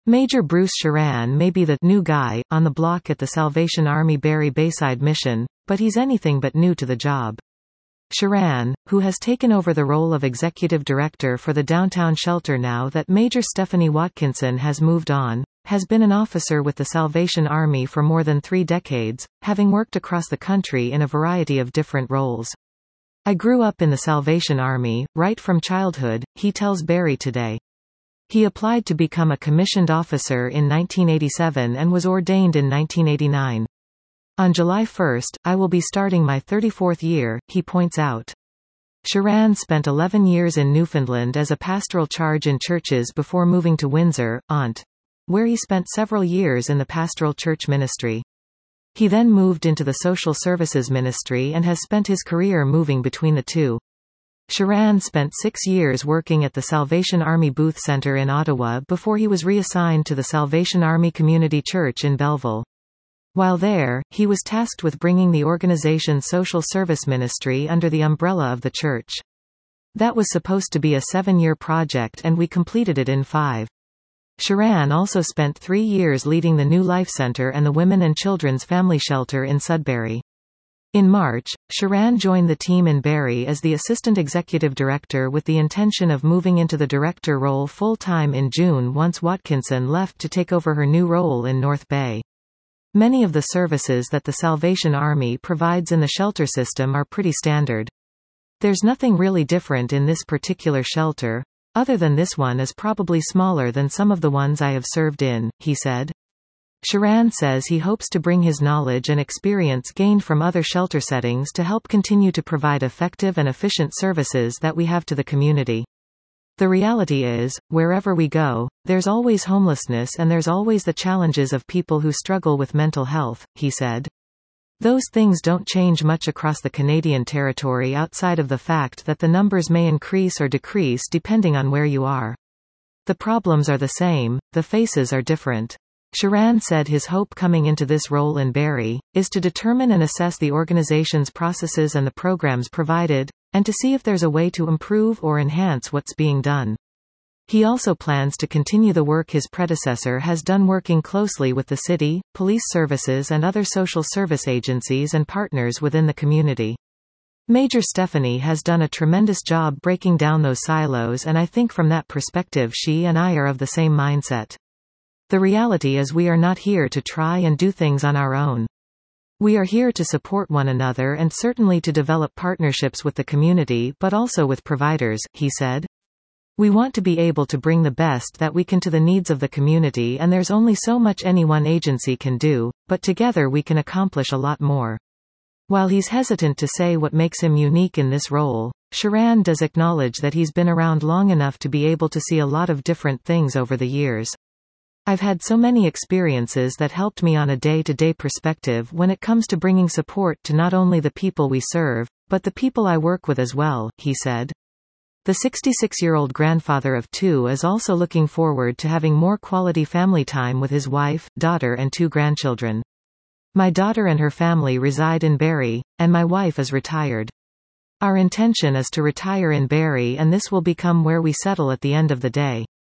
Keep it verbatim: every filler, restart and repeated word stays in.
Major Bruce Sheran may be the new guy on the block at the Salvation Army Barry Bayside mission, but he's anything but new to the job. Sheran, who has taken over the role of executive director for the downtown shelter now that Major Stephanie Watkinson has moved on, has been an officer with the Salvation Army for more than three decades, having worked across the country in a variety of different roles. I grew up in the Salvation Army, right from childhood, he tells Barry Today. He applied to become a commissioned officer in nineteen eighty-seven and was ordained in nineteen eighty-nine. On July first, I will be starting my thirty-fourth year, he points out. Sheran spent eleven years in Newfoundland as a pastoral charge in churches before moving to Windsor, Ont, where he spent several years in the pastoral church ministry. He then moved into the social services ministry and has spent his career moving between the two. Sheran spent six years working at the Salvation Army Booth Center in Ottawa before he was reassigned to the Salvation Army Community Church in Belleville. While there, he was tasked with bringing the organization's social service ministry under the umbrella of the church. That was supposed to be a seven-year project and we completed it in five. Sheran also spent three years leading the New Life Center and the Women and Children's Family Shelter in Sudbury. In March, Sheran joined the team in Barrie as the Assistant Executive Director with the intention of moving into the director role full-time in June once Watkinson left to take over her new role in North Bay. Many of the services that the Salvation Army provides in the shelter system are pretty standard. There's nothing really different in this particular shelter, other than this one is probably smaller than some of the ones I have served in, he said. Sheran says he hopes to bring his knowledge and experience gained from other shelter settings to help continue to provide effective and efficient services that we have to the community. The reality is, wherever we go, there's always homelessness and there's always the challenges of people who struggle with mental health, he said. Those things don't change much across the Canadian territory outside of the fact that the numbers may increase or decrease depending on where you are. The problems are the same, the faces are different. Sheran said his hope coming into this role in Barrie is to determine and assess the organization's processes and the programs provided, and to see if there's a way to improve or enhance what's being done. He also plans to continue the work his predecessor has done, working closely with the city, police services and other social service agencies and partners within the community. Major Stephanie has done a tremendous job breaking down those silos, and I think from that perspective she and I are of the same mindset. The reality is we are not here to try and do things on our own. We are here to support one another and certainly to develop partnerships with the community but also with providers, he said. We want to be able to bring the best that we can to the needs of the community, and there's only so much any one agency can do, but together we can accomplish a lot more. While he's hesitant to say what makes him unique in this role, Sheran does acknowledge that he's been around long enough to be able to see a lot of different things over the years. I've had so many experiences that helped me on a day-to-day perspective when it comes to bringing support to not only the people we serve, but the people I work with as well, he said. The sixty-six-year-old grandfather of two is also looking forward to having more quality family time with his wife, daughter and two grandchildren. My daughter and her family reside in Barrie, and my wife is retired. Our intention is to retire in Barrie, and this will become where we settle at the end of the day.